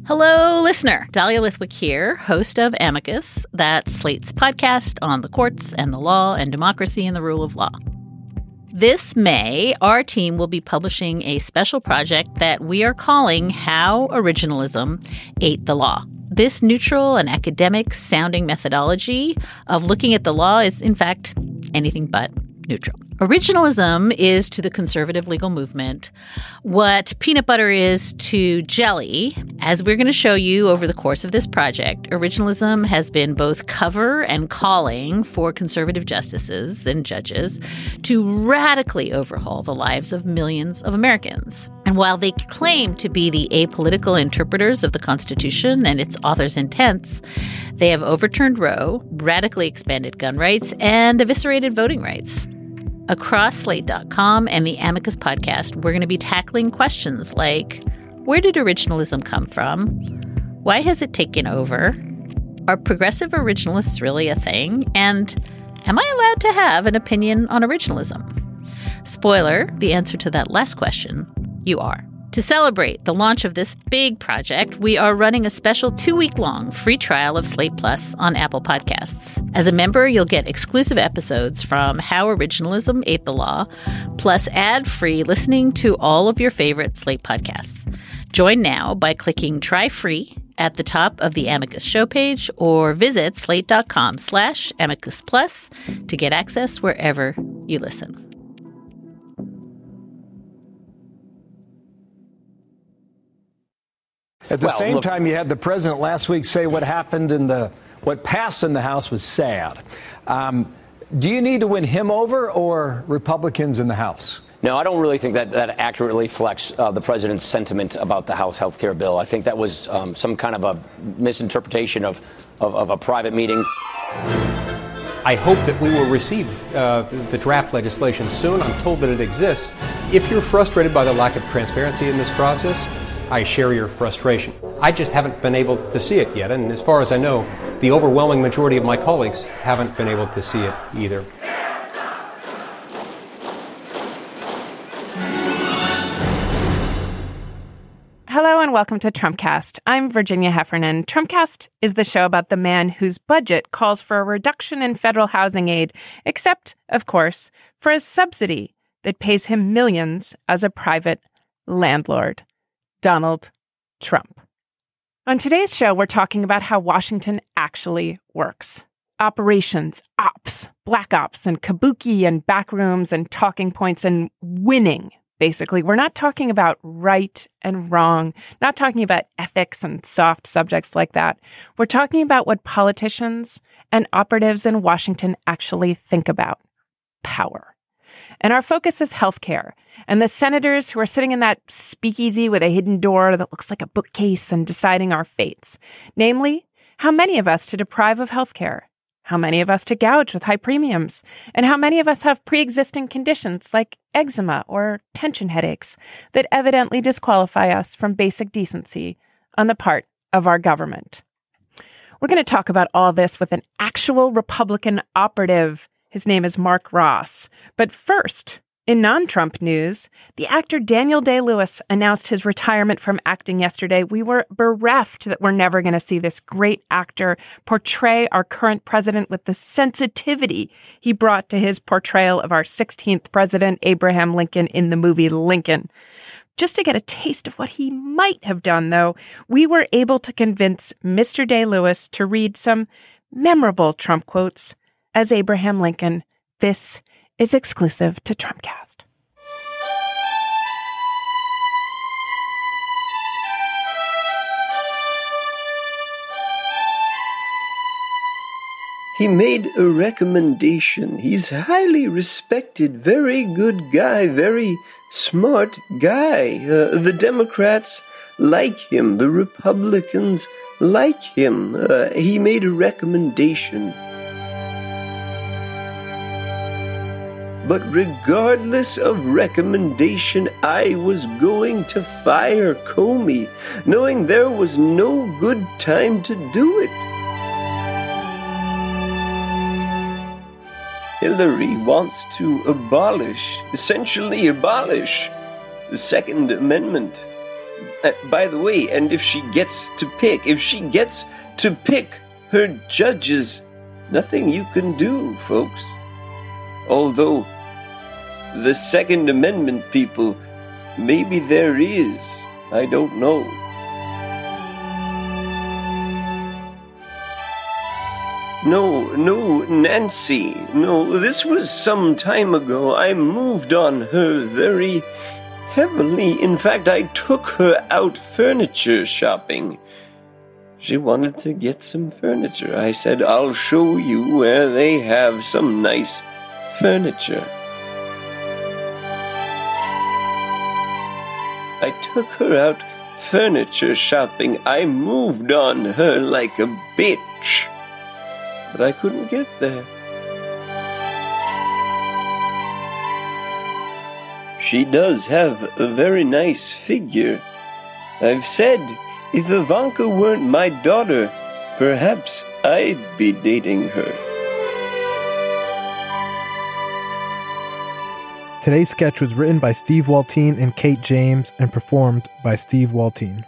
Hello, listener. Dahlia Lithwick here, host of Amicus, that's Slate's podcast on the courts and the law and democracy and the rule of law. This May, our team will be publishing a special project that we are calling How Originalism Ate the Law. This neutral and academic-sounding methodology of looking at the law is, in fact, anything but neutral. Originalism is to the conservative legal movement what peanut butter is to jelly. As we're going to show you over the course of this project, originalism has been both cover and calling for conservative justices and judges to radically overhaul the lives of millions of Americans. And while they claim to be the apolitical interpreters of the Constitution and its author's intents, they have overturned Roe, radically expanded gun rights, and eviscerated voting rights. Across Slate.com and the Amicus podcast, we're going to be tackling questions like, where did originalism come from? Why has it taken over? Are progressive originalists really a thing? And am I allowed to have an opinion on originalism? Spoiler, the answer to that last question, you are. To celebrate the launch of this big project, we are running a special 2-week-long free trial of Slate Plus on Apple Podcasts. As a member, you'll get exclusive episodes from How Originalism Ate the Law, plus ad-free listening to all of your favorite Slate podcasts. Join now by clicking Try Free at the top of the Amicus show page or visit slate.com/Amicus Plus to get access wherever you listen. At the same time, you had the president last week say what happened what passed in the House was sad. Do you need to win him over or Republicans in the House? No, I don't really think that accurately reflects the president's sentiment about the House health care bill. I think that was some kind of a misinterpretation of a private meeting. I hope that we will receive the draft legislation soon. I'm told that it exists. If you're frustrated by the lack of transparency in this process, I share your frustration. I just haven't been able to see it yet, and as far as I know, the overwhelming majority of my colleagues haven't been able to see it either. Hello and welcome to Trumpcast. I'm Virginia Heffernan. Trumpcast is the show about the man whose budget calls for a reduction in federal housing aid, except, of course, for a subsidy that pays him millions as a private landlord. Donald Trump. On today's show, we're talking about how Washington actually works. Operations, ops, black ops, and kabuki, and backrooms, and talking points, and winning, basically. We're not talking about right and wrong, not talking about ethics and soft subjects like that. We're talking about what politicians and operatives in Washington actually think about: power. And our focus is healthcare and the senators who are sitting in that speakeasy with a hidden door that looks like a bookcase and deciding our fates. Namely, how many of us to deprive of healthcare, how many of us to gouge with high premiums, and how many of us have pre-existing conditions like eczema or tension headaches that evidently disqualify us from basic decency on the part of our government. We're going to talk about all this with an actual Republican operative. His name is Mark Ross. But first, in non-Trump news, the actor Daniel Day-Lewis announced his retirement from acting yesterday. We were bereft that we're never going to see this great actor portray our current president with the sensitivity he brought to his portrayal of our 16th president, Abraham Lincoln, in the movie Lincoln. Just to get a taste of what he might have done, though, we were able to convince Mr. Day-Lewis to read some memorable Trump quotes as Abraham Lincoln. This is exclusive to Trumpcast. He made a recommendation. He's highly respected, very good guy, very smart guy. The Democrats like him. The Republicans like him. He made a recommendation. But regardless of recommendation, I was going to fire Comey, knowing there was no good time to do it. Hillary wants to essentially abolish the Second Amendment. By the way, and if she gets to pick her judges, nothing you can do, folks. Although, the Second Amendment people, maybe there is. I don't know. No, Nancy. No, this was some time ago. I moved on her very heavily. In fact, I took her out furniture shopping. She wanted to get some furniture. I said, I'll show you where they have some nice furniture. I took her out furniture shopping. I moved on her like a bitch. But I couldn't get there. She does have a very nice figure. I've said, if Ivanka weren't my daughter, perhaps I'd be dating her. Today's sketch was written by Steve Waltine and Kate James and performed by Steve Waltine.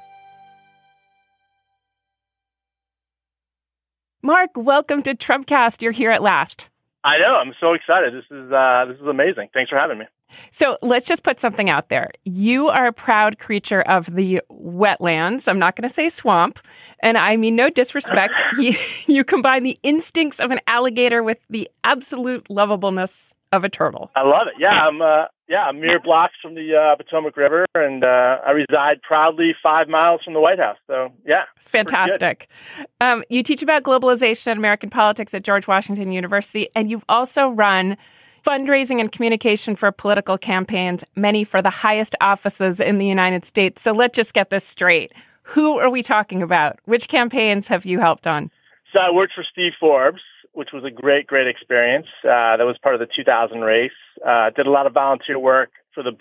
Mark, welcome to Trumpcast. You're here at last. I know. I'm so excited. This is amazing. Thanks for having me. So let's just put something out there. You are a proud creature of the wetlands. I'm not going to say swamp. And I mean no disrespect. You combine the instincts of an alligator with the absolute lovableness of a turtle. I love it. Yeah, I'm mere blocks from the Potomac River, and I reside proudly 5 miles from the White House. So, yeah. Fantastic. You teach about globalization and American politics at George Washington University, and you've also run fundraising and communication for political campaigns, many for the highest offices in the United States. So let's just get this straight. Who are we talking about? Which campaigns have you helped on? So I worked for Steve Forbes, which was a great experience. That was part of the 2000 race. Did a lot of volunteer work for the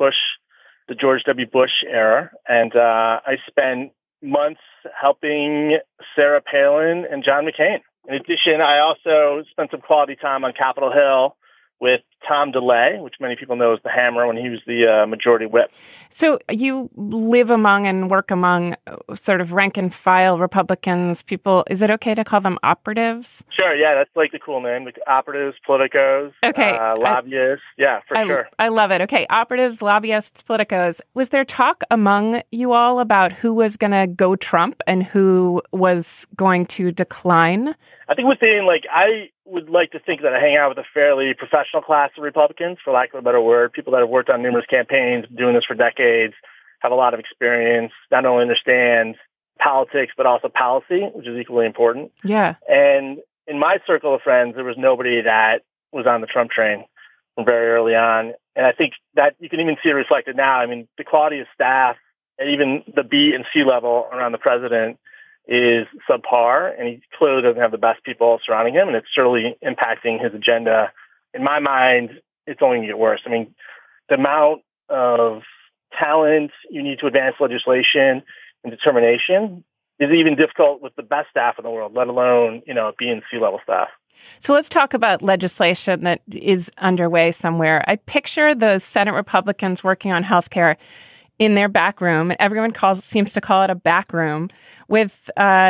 George W. Bush era. And I spent months helping Sarah Palin and John McCain. In addition, I also spent some quality time on Capitol Hill with Tom DeLay, which many people know as the Hammer when he was the majority whip. So you live among and work among sort of rank and file Republicans, people. Is it okay to call them operatives? Sure, yeah, that's like the cool name. Like operatives, politicos, lobbyists. Yeah, for sure. I love it. Okay, operatives, lobbyists, politicos. Was there talk among you all about who was going to go Trump and who was going to decline? I think within, I would like to think that I hang out with a fairly professional class of Republicans, for lack of a better word, people that have worked on numerous campaigns, doing this for decades, have a lot of experience, not only understand politics, but also policy, which is equally important. Yeah. And in my circle of friends, there was nobody that was on the Trump train from very early on. And I think that you can even see it reflected now. I mean, the quality of staff and even the B and C level around the president is subpar, and he clearly doesn't have the best people surrounding him, and it's certainly impacting his agenda. In my mind, it's only going to get worse. I mean, the amount of talent you need to advance legislation and determination is even difficult with the best staff in the world, let alone, B and C level staff. So let's talk about legislation that is underway somewhere. I picture the Senate Republicans working on healthcare in their back room, and everyone seems to call it a back room, with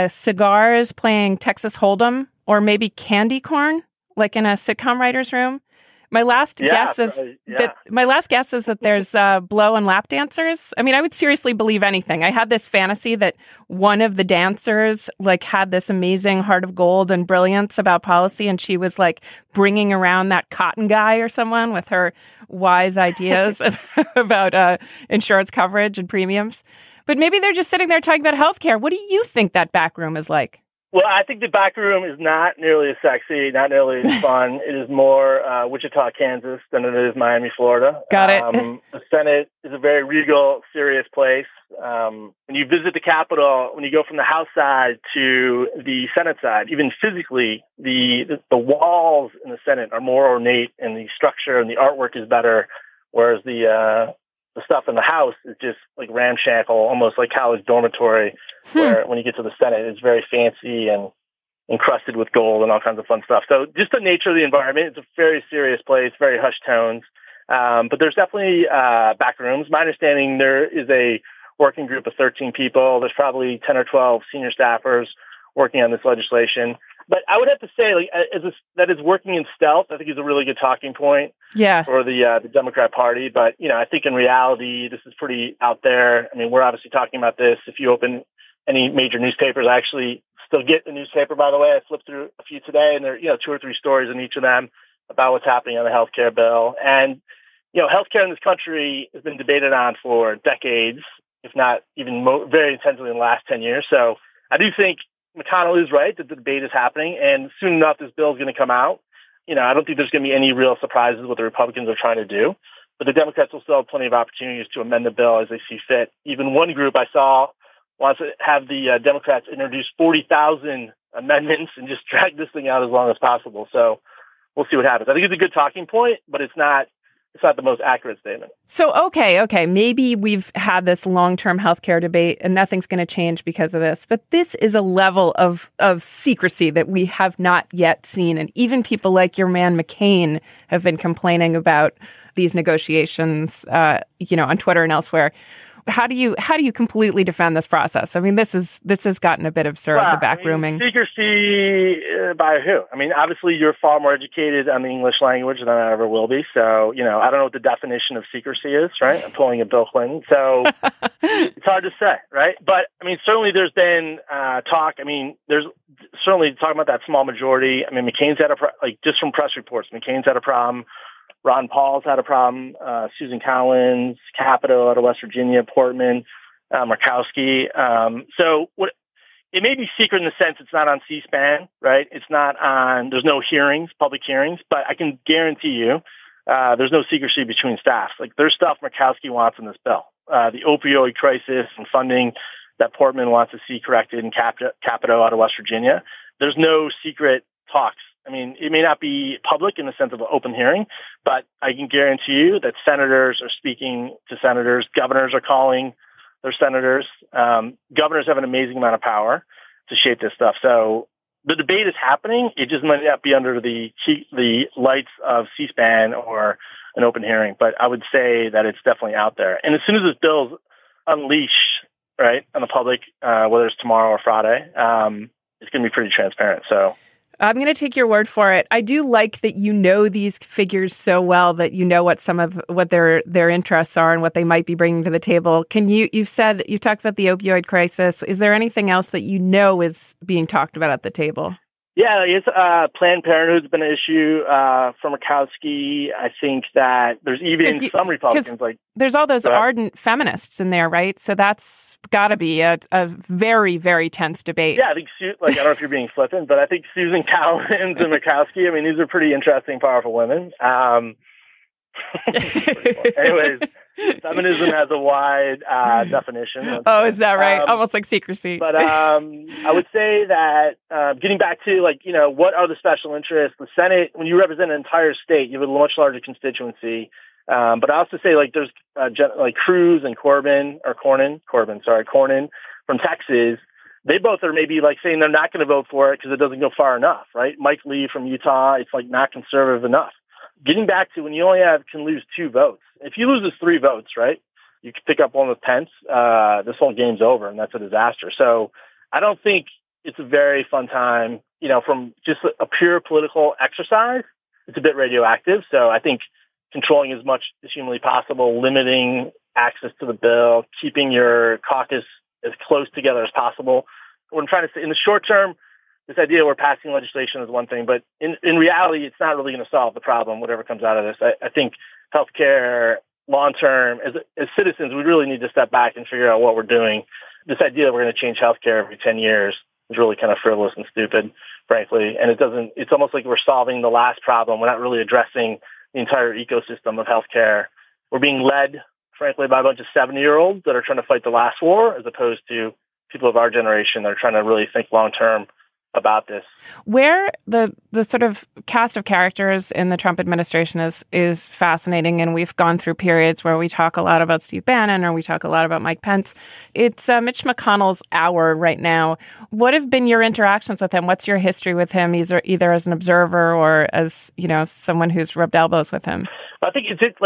cigars playing Texas Hold'em or maybe candy corn, like in a sitcom writer's room. My last guess is that there's blow and lap dancers. I mean, I would seriously believe anything. I had this fantasy that one of the dancers had this amazing heart of gold and brilliance about policy, and she was bringing around that cotton guy or someone with her wise ideas about insurance coverage and premiums. But maybe they're just sitting there talking about healthcare. What do you think that back room is like? Well, I think the back room is not nearly as sexy, not nearly as fun. It is more Wichita, Kansas than it is Miami, Florida. Got it. The Senate is a very regal, serious place. When you visit the Capitol, when you go from the House side to the Senate side, even physically, the walls in the Senate are more ornate, and the structure and the artwork is better, whereas the stuff in the House is just ramshackle, almost like college dormitory, where when you get to the Senate, it's very fancy and encrusted with gold and all kinds of fun stuff. So just the nature of the environment, it's a very serious place, very hushed tones. But there's definitely back rooms. My understanding, there is a working group of 13 people. There's probably 10 or 12 senior staffers working on this legislation. But I would have to say, like, that is working in stealth. I think is a really good talking point for the Democrat Party. But, I think in reality, this is pretty out there. I mean, we're obviously talking about this. If you open any major newspapers, I actually still get the newspaper, by the way. I flipped through a few today, and there are, 2 or 3 stories in each of them about what's happening on the healthcare bill. And, healthcare in this country has been debated on for decades, if not even very intensively in the last 10 years. So I do think McConnell is right that the debate is happening, and soon enough this bill is going to come out. I don't think there's going to be any real surprises what the Republicans are trying to do, but the Democrats will still have plenty of opportunities to amend the bill as they see fit. Even one group I saw wants to have the Democrats introduce 40,000 amendments and just drag this thing out as long as possible. So we'll see what happens. I think it's a good talking point, but it's not the most accurate statement. So, okay. Maybe we've had this long-term healthcare debate and nothing's going to change because of this. But this is a level of secrecy that we have not yet seen. And even people like your man McCain have been complaining about these negotiations, on Twitter and elsewhere. How do you completely defend this process? I mean, this has gotten a bit absurd, the backrooming. Secrecy by who? I mean, obviously you're far more educated on the English language than I ever will be. So, I don't know what the definition of secrecy is, right? I'm pulling a Bill Clinton. So it's hard to say, right? But, I mean, certainly there's been talk. I mean, there's certainly talking about that small majority. I mean, McCain's had just from press reports, McCain's had a problem. Ron Paul's had a problem. Susan Collins, Capito out of West Virginia, Portman, Murkowski. So it may be secret in the sense it's not on C-SPAN, right? It's not on, there's no hearings, public hearings, but I can guarantee you there's no secrecy between staff. Like there's stuff Murkowski wants in this bill. The opioid crisis and funding that Portman wants to see corrected in Capito out of West Virginia. There's no secret talks. I mean, it may not be public in the sense of an open hearing, but I can guarantee you that senators are speaking to senators. Governors are calling their senators. Governors have an amazing amount of power to shape this stuff. So the debate is happening. It just might not be under the lights of C-SPAN or an open hearing. But I would say that it's definitely out there. And as soon as this bill's unleashed, right, on the public, whether it's tomorrow or Friday, it's going to be pretty transparent. So I'm going to take your word for it. I do like that you know these figures so well that you know what some of what their interests are and what they might be bringing to the table. You've talked about the opioid crisis. Is there anything else that you know is being talked about at the table? Yeah, it's Planned Parenthood's been an issue for Murkowski. I think that there's even some Republicans there's all those ardent feminists in there, right? So that's got to be a very, very tense debate. Yeah, I think I don't know if you're being flippant, but I think Susan Collins and Murkowski. I mean, these are pretty interesting, powerful women. Anyways. Feminism has a wide definition. Oh, is that right? Almost like secrecy. But I would say that getting back to what are the special interests? The Senate, when you represent an entire state, you have a much larger constituency. But I also say there's Cruz and Cornyn from Texas. They both are maybe saying they're not going to vote for it because it doesn't go far enough, right? Mike Lee from Utah, it's not conservative enough. Getting back to when you only can lose 2 votes. If you lose this 3 votes, right, you can pick up one with Pence. This whole game's over, and that's a disaster. So I don't think it's a very fun time, from just a pure political exercise. It's a bit radioactive. So I think controlling as much as humanly possible, limiting access to the bill, keeping your caucus as close together as possible. What I'm trying to say, in the short term, this idea we're passing legislation is one thing, but in reality, it's not really going to solve the problem, whatever comes out of this. I think healthcare, long-term, as citizens, we really need to step back and figure out what we're doing. This idea that we're going to change healthcare every 10 years is really kind of frivolous and stupid, frankly. And it's almost like we're solving the last problem. We're not really addressing the entire ecosystem of healthcare. We're being led, frankly, by a bunch of 70-year-olds that are trying to fight the last war, as opposed to people of our generation that are trying to really think long-term about this. Where the sort of cast of characters in the Trump administration is fascinating, and we've gone through periods where we talk a lot about Steve Bannon or we talk a lot about Mike Pence. It's Mitch McConnell's hour right now. What have been your interactions with him? What's your history with him, either as an observer or as someone who's rubbed elbows with him? I think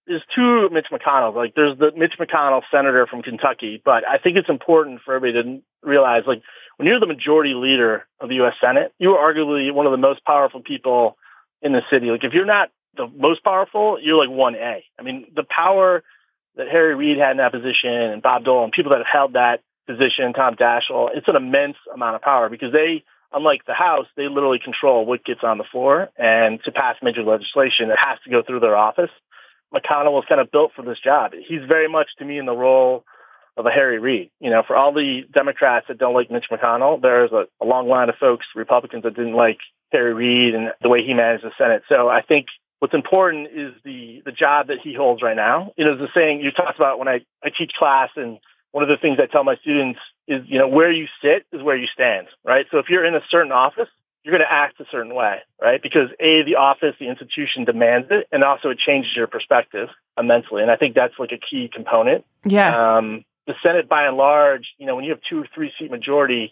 there's two Mitch McConnells. Like, there's the Mitch McConnell senator from Kentucky, but I think it's important for everybody to realize, like, when you're the majority leader of the U.S. Senate, you are arguably one of the most powerful people in the city. Like, if you're not the most powerful, you're like 1A. I mean, the power that Harry Reid had in that position and Bob Dole and people that have held that position, Tom Daschle, it's an immense amount of power because they, unlike the House, they literally control what gets on the floor. And to pass major legislation, it has to go through their office. McConnell was kind of built for this job. He's very much, to me, in the role of a Harry Reid. You know, for all the Democrats that don't like Mitch McConnell, there's a long line of folks, Republicans, that didn't like Harry Reid and the way he managed the Senate. So I think what's important is the job that he holds right now. You know, the saying you talked about when I teach class, and one of the things I tell my students is, you know, where you sit is where you stand, right? So if you're in a certain office, you're going to act a certain way, right? Because A, the office, the institution demands it, and also it changes your perspective immensely. And I think that's like a key component. Yeah. The Senate, by and large, you know, when you have 2 or 3 seat majority,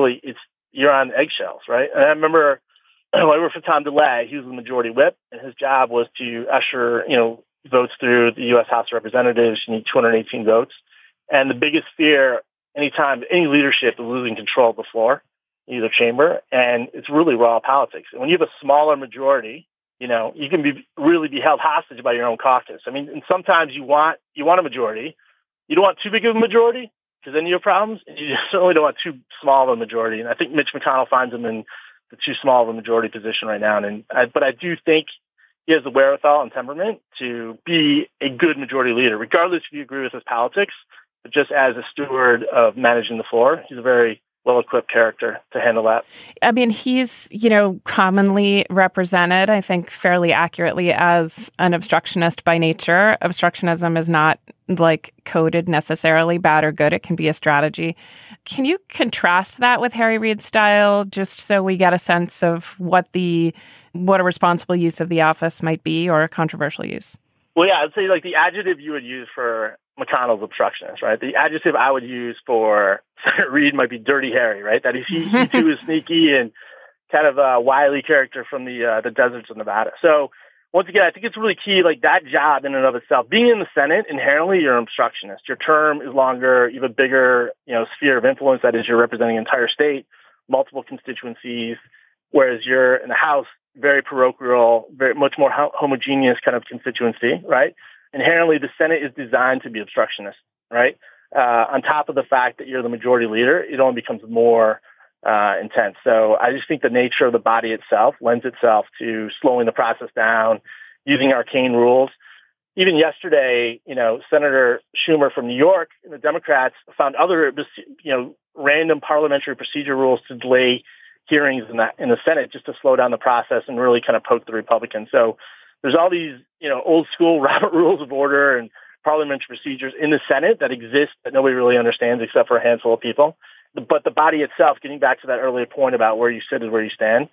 you're on eggshells, right? And I remember when I worked for Tom DeLay, he was the majority whip, and his job was to usher, you know, votes through the U.S. House of Representatives. You need 218 votes. And the biggest fear anytime any leadership is losing control of the floor, either chamber, and it's really raw politics. And when you have a smaller majority, you know, you can really be held hostage by your own caucus. I mean, and sometimes you want a majority. You don't want too big of a majority because then you have problems. And you certainly don't want too small of a majority. And I think Mitch McConnell finds him in the too small of a majority position right now. But I do think he has the wherewithal and temperament to be a good majority leader, regardless if you agree with his politics. But just as a steward of managing the floor, he's a very well-equipped character to handle that. I mean, he's, you know, commonly represented, I think, fairly accurately as an obstructionist by nature. Obstructionism is not, like, coded necessarily bad or good. It can be a strategy. Can you contrast that with Harry Reid's style, just so we get a sense of what a responsible use of the office might be, or a controversial use? Well, yeah, I'd say, like, the adjective you would use for McConnell's obstructionist, right? The adjective I would use for Senator Reid might be Dirty Harry, right? That he too is sneaky and kind of a wily character from the deserts of Nevada. So once again, I think it's really key, like that job in and of itself. Being in the Senate, inherently you're an obstructionist. Your term is longer. You have a bigger, you know, sphere of influence. That is, you're representing an entire state, multiple constituencies, whereas you're in the House, very parochial, very much more homogeneous kind of constituency, right? Inherently, the Senate is designed to be obstructionist, right? On top of the fact that you're the majority leader, it only becomes more intense. So I just think the nature of the body itself lends itself to slowing the process down, using arcane rules. Even yesterday, you know, Senator Schumer from New York, the Democrats found other, you know, random parliamentary procedure rules to delay hearings in the Senate just to slow down the process and really kind of poke the Republicans. So there's all these, you know, old school Robert rules of order and parliamentary procedures in the Senate that exist that nobody really understands except for a handful of people. But the body itself, getting back to that earlier point about where you sit is where you stand,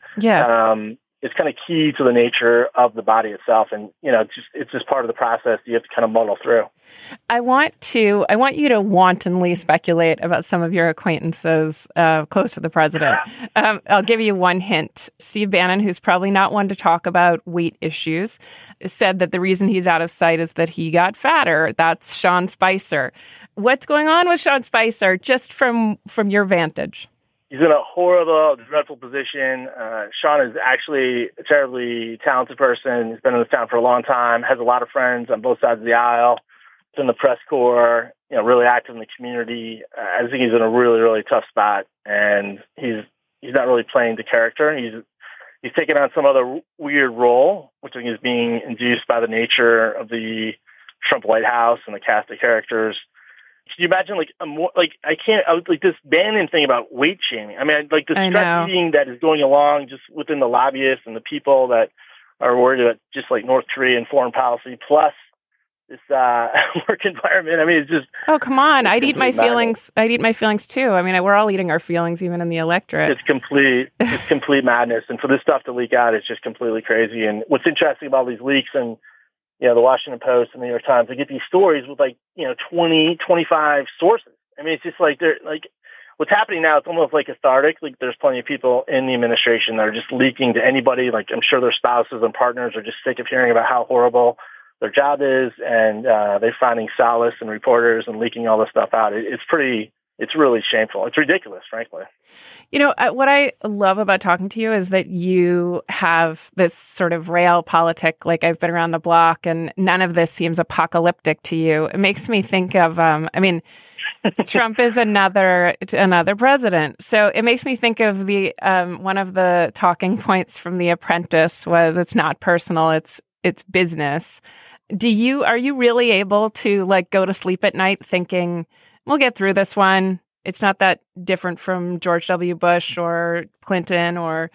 it's kind of key to the nature of the body itself. And, you know, it's just part of the process you have to kind of muddle through. I want you to wantonly speculate about some of your acquaintances close to the president. I'll give you one hint. Steve Bannon, who's probably not one to talk about weight issues, said that the reason he's out of sight is that he got fatter. That's Sean Spicer. What's going on with Sean Spicer, just from your vantage? He's in a horrible, dreadful position. Sean is actually a terribly talented person. He's been in this town for a long time, has a lot of friends on both sides of the aisle. He's in the press corps, you know, really active in the community. I think he's in a really, really tough spot, and he's not really playing the character. He's taken on some other weird role, which I think is being induced by the nature of the Trump White House and the cast of characters. Can you imagine, like this Bannon thing about weight shaming? I mean, like the stress eating that is going along just within the lobbyists and the people that are worried about just like North Korea and foreign policy, plus this work environment. I mean, it's just... Oh, come on. I'd eat my feelings. I'd eat my feelings too. I mean, we're all eating our feelings, even in the electorate. It's complete madness. And for this stuff to leak out, it's just completely crazy. And what's interesting about these leaks, and you know, the Washington Post and the New York Times, they get these stories with like, you know, 20, 25 sources. I mean, it's just like, they're like, what's happening now, it's almost like cathartic. Like there's plenty of people in the administration that are just leaking to anybody. Like I'm sure their spouses and partners are just sick of hearing about how horrible their job is, and they're finding solace in reporters and leaking all this stuff out. It's really shameful. It's ridiculous, frankly. You know, what I love about talking to you is that you have this sort of realpolitik, like I've been around the block, and none of this seems apocalyptic to you. It makes me think of, Trump is another president. So it makes me think of the one of the talking points from The Apprentice was it's not personal, it's business. Are you really able to like go to sleep at night thinking, we'll get through this one? It's not that different from George W. Bush or Clinton or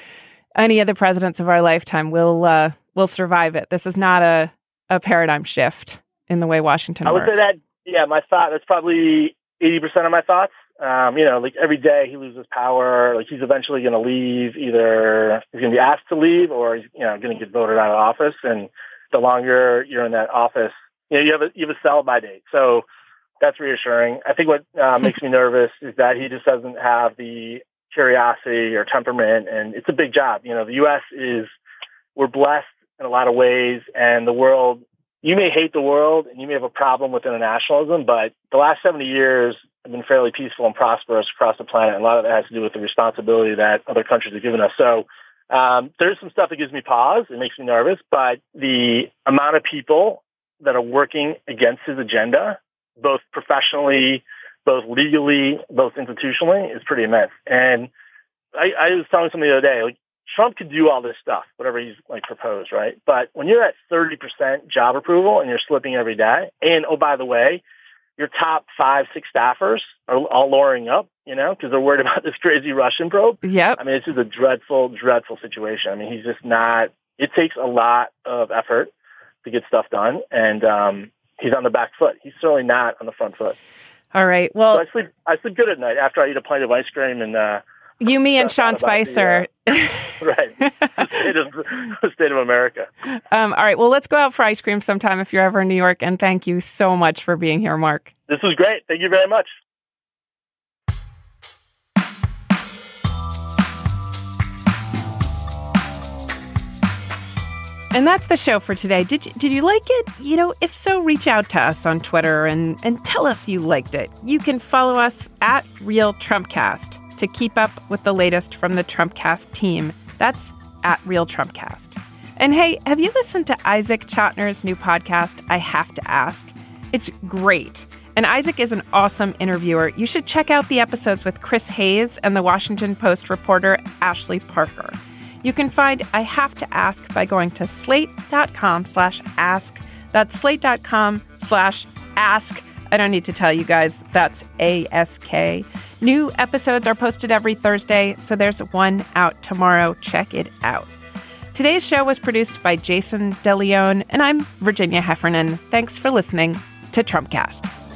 any other presidents of our lifetime. We'll survive it. This is not a paradigm shift in the way Washington works. I would say that, yeah, that's probably 80% of my thoughts. Like every day he loses power. Like he's eventually going to leave. Either he's going to be asked to leave or he's, going to get voted out of office. And the longer you're in that office, you have a sell-by date. So that's reassuring. I think what makes me nervous is that he just doesn't have the curiosity or temperament, and it's a big job. The U.S. we're blessed in a lot of ways, and the world, you may hate the world and you may have a problem with internationalism, but the last 70 years have been fairly peaceful and prosperous across the planet, and a lot of it has to do with the responsibility that other countries have given us. So there's some stuff that gives me pause. It makes me nervous, but the amount of people that are working against his agenda, both professionally, both legally, both institutionally, is pretty immense. And I was telling somebody the other day, like, Trump could do all this stuff, whatever he's proposed, right? But when you're at 30% job approval and you're slipping every day, and oh, by the way, your top 5-6 staffers are all lawyering up, because they're worried about this crazy Russian probe. Yep. I mean, it's just a dreadful, dreadful situation. I mean, he's just not, it takes a lot of effort to get stuff done. And, he's on the back foot. He's certainly not on the front foot. All right. Well, so I sleep good at night after I eat a pint of ice cream and you, me, and Sean Spicer. Right. The state of America. All right. Well, let's go out for ice cream sometime if you're ever in New York. And thank you so much for being here, Mark. This was great. Thank you very much. And that's the show for today. Did you like it? If so, reach out to us on Twitter and tell us you liked it. You can follow us at Real Trumpcast to keep up with the latest from the Trumpcast team. That's at Real Trumpcast. And hey, have you listened to Isaac Chotner's new podcast, I Have to Ask? It's great. And Isaac is an awesome interviewer. You should check out the episodes with Chris Hayes and the Washington Post reporter Ashley Parker. You can find I Have to Ask by going to slate.com/ask. That's slate.com/ask. I don't need to tell you guys, that's ASK. New episodes are posted every Thursday, so there's one out tomorrow. Check it out. Today's show was produced by Jason DeLeon, and I'm Virginia Heffernan. Thanks for listening to Trumpcast.